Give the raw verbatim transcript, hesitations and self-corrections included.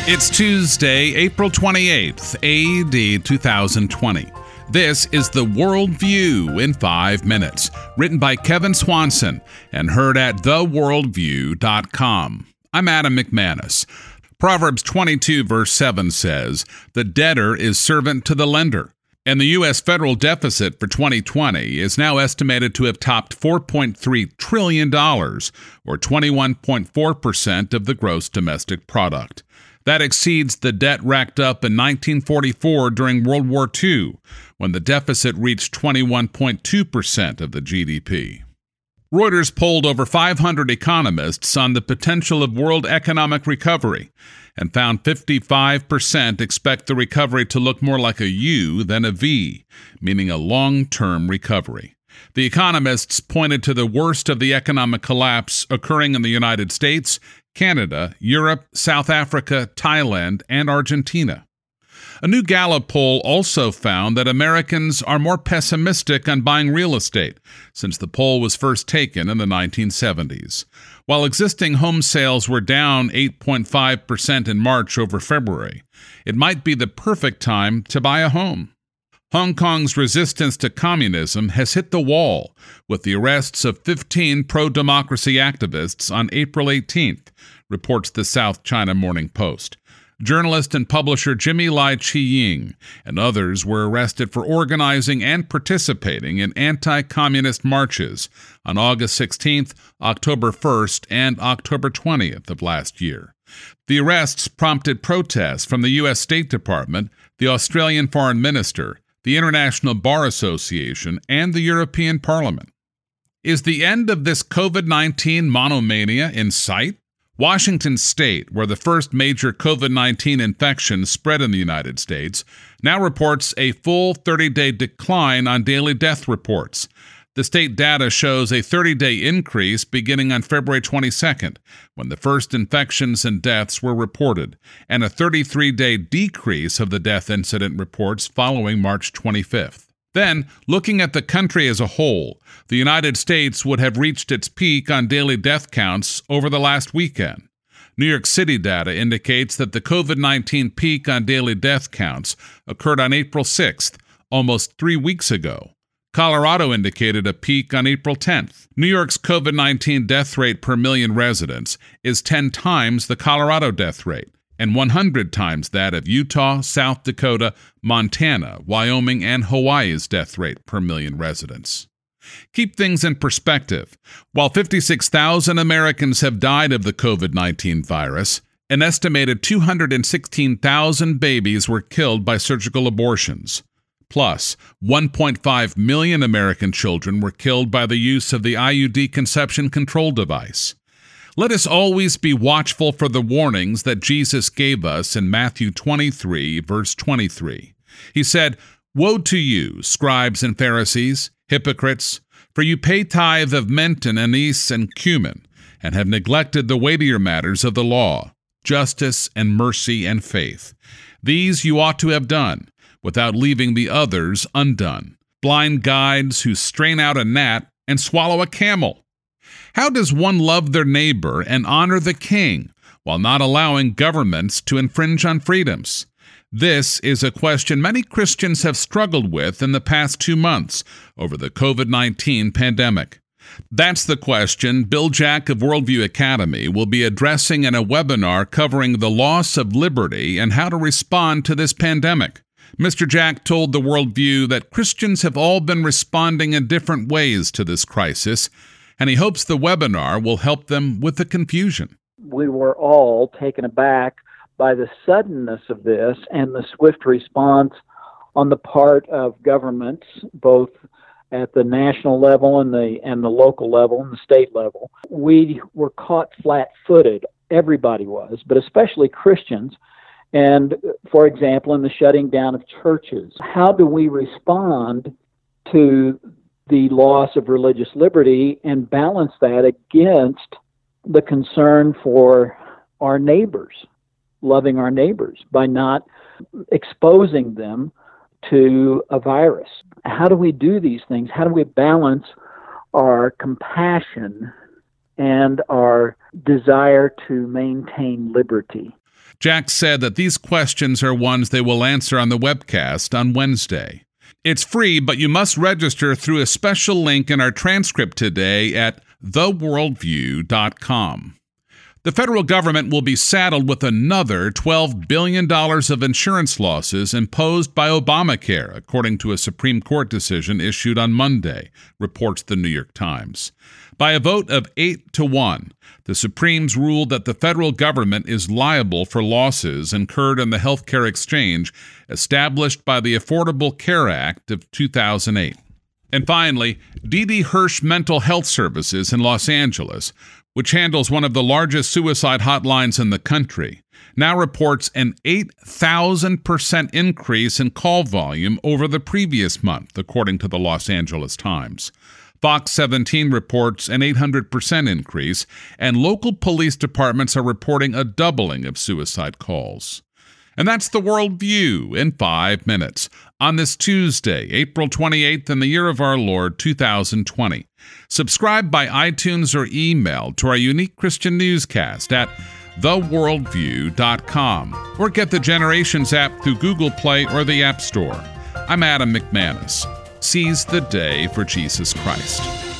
It's Tuesday, April twenty-eighth, A D two thousand twenty. This is The World View in five minutes, written by Kevin Swanson and heard at the world view dot com. I'm Adam McManus. Proverbs twenty-two verse seven says, "The debtor is servant to the lender." And the U S federal deficit for twenty twenty is now estimated to have topped four point three trillion dollars, or twenty-one point four percent of the gross domestic product. That exceeds the debt racked up in nineteen forty-four during World War Two, when the deficit reached twenty-one point two percent of the G D P. Reuters polled over five hundred economists on the potential of world economic recovery and found fifty-five percent expect the recovery to look more like a U than a V, meaning a long-term recovery. The economists pointed to the worst of the economic collapse occurring in the United States, Canada, Europe, South Africa, Thailand, and Argentina. A new Gallup poll also found that Americans are more pessimistic on buying real estate since the poll was first taken in the nineteen seventies. While existing home sales were down eight point five percent in March over February, it might be the perfect time to buy a home. Hong Kong's resistance to communism has hit the wall with the arrests of fifteen pro-democracy activists on April eighteenth, reports the South China Morning Post. Journalist and publisher Jimmy Lai Chi-ying and others were arrested for organizing and participating in anti-communist marches on August sixteenth, October first, and October twentieth of last year. The arrests prompted protests from the U S State Department, the Australian Foreign Minister, the International Bar Association, and the European Parliament. Is the end of this COVID nineteen monomania in sight? Washington State, where the first major COVID nineteen infection spread in the United States, now reports a full thirty-day decline on daily death reports. The state data shows a thirty-day increase beginning on February twenty-second, when the first infections and deaths were reported, and a thirty-three-day decrease of the death incident reports following March twenty-fifth. Then, looking at the country as a whole, the United States would have reached its peak on daily death counts over the last weekend. New York City data indicates that the COVID nineteen peak on daily death counts occurred on April sixth, almost three weeks ago. Colorado indicated a peak on April tenth. New York's COVID nineteen death rate per million residents is ten times the Colorado death rate, and one hundred times that of Utah, South Dakota, Montana, Wyoming, and Hawaii's death rate per million residents. Keep things in perspective. While fifty-six thousand Americans have died of the COVID nineteen virus, an estimated two hundred sixteen thousand babies were killed by surgical abortions. Plus, one point five million American children were killed by the use of the I U D conception control device. Let us always be watchful for the warnings that Jesus gave us in Matthew twenty-three, verse twenty-three. He said, "Woe to you, scribes and Pharisees, hypocrites, for you pay tithe of mint and anise and cumin, and have neglected the weightier matters of the law, justice and mercy and faith. These you ought to have done, without leaving the others undone. Blind guides who strain out a gnat and swallow a camel. How does one love their neighbor and honor the king while not allowing governments to infringe on freedoms?" This is a question many Christians have struggled with in the past two months over the COVID nineteen pandemic. That's the question Bill Jack of Worldview Academy will be addressing in a webinar covering the loss of liberty and how to respond to this pandemic. Mister Jack told the Worldview that Christians have all been responding in different ways to this crisis, and he hopes the webinar will help them with the confusion. We were all taken aback by the suddenness of this and the swift response on the part of governments, both at the national level and the and the local level and the state level. We were caught flat-footed. Everybody was, but especially Christians. And, for example, in the shutting down of churches. How do we respond to the loss of religious liberty and balance that against the concern for our neighbors, loving our neighbors, by not exposing them to a virus? How do we do these things? How do we balance our compassion and our desire to maintain liberty? Jack said that these questions are ones they will answer on the webcast on Wednesday. It's free, but you must register through a special link in our transcript today at the worldview dot com. The federal government will be saddled with another twelve billion dollars of insurance losses imposed by Obamacare, according to a Supreme Court decision issued on Monday, reports the New York Times. By a vote of eight to one, the Supremes ruled that the federal government is liable for losses incurred in the healthcare exchange established by the Affordable Care Act of two thousand eight. And finally, D D Hirsch Mental Health Services in Los Angeles, which handles one of the largest suicide hotlines in the country, now reports an eight thousand percent increase in call volume over the previous month, according to the Los Angeles Times. Fox seventeen reports an eight hundred percent increase, and local police departments are reporting a doubling of suicide calls. And that's the Worldview in five minutes on this Tuesday, April twenty-eighth, in the year of our Lord, two thousand twenty. Subscribe by iTunes or email to our unique Christian newscast at the worldview dot com or get the Generations app through Google Play or the App Store. I'm Adam McManus. Seize the day for Jesus Christ.